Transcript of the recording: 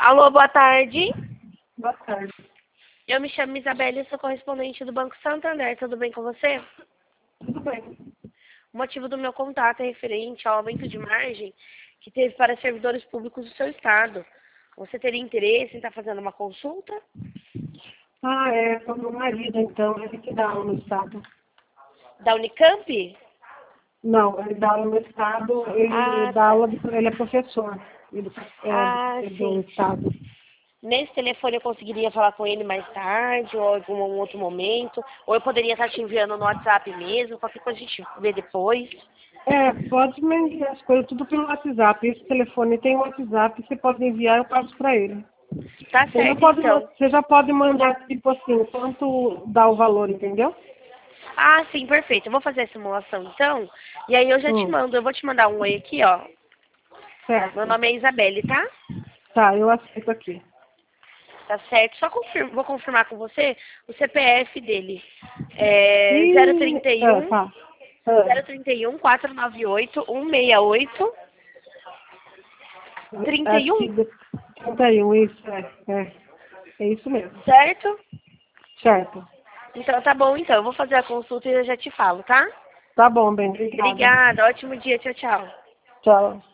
Alô, boa tarde. Boa tarde. Eu me chamo Isabelle e sou correspondente do Banco Santander. Tudo bem com você? Tudo bem. O motivo do meu contato é referente ao aumento de margem que teve para servidores públicos do seu estado. Você teria interesse em estar fazendo uma consulta? É com meu marido, então, ele que dá aula no estado. Da Unicamp? Não, ele dá aula no estado, ele dá Tá. aula, ele é professor do Sim. estado. Nesse telefone eu conseguiria falar com ele mais tarde ou em algum outro momento. Ou eu poderia estar te enviando no WhatsApp mesmo, qualquer coisa a gente vê depois. Pode me enviar as coisas tudo pelo WhatsApp. Esse telefone tem um WhatsApp, você pode enviar, eu passo para ele. Tá certo, então. Você já pode mandar, tipo assim, quanto dá o valor, entendeu? Sim, perfeito. Eu vou fazer a simulação então. E aí eu já te Hum, mando. Eu vou te mandar um oi aqui, ó. Meu certo. nome é Isabelle, tá? Tá, eu aceito aqui. Tá certo. Só vou confirmar com você o CPF dele. É Tá. Ah, 031 498 168 acho que 31, 31, isso, é isso mesmo. certo? Certo. Então tá bom, então. Eu vou fazer a consulta e eu já te falo, tá? Tá bom, bem, obrigada. Obrigada. Ótimo dia. Tchau, tchau. Tchau.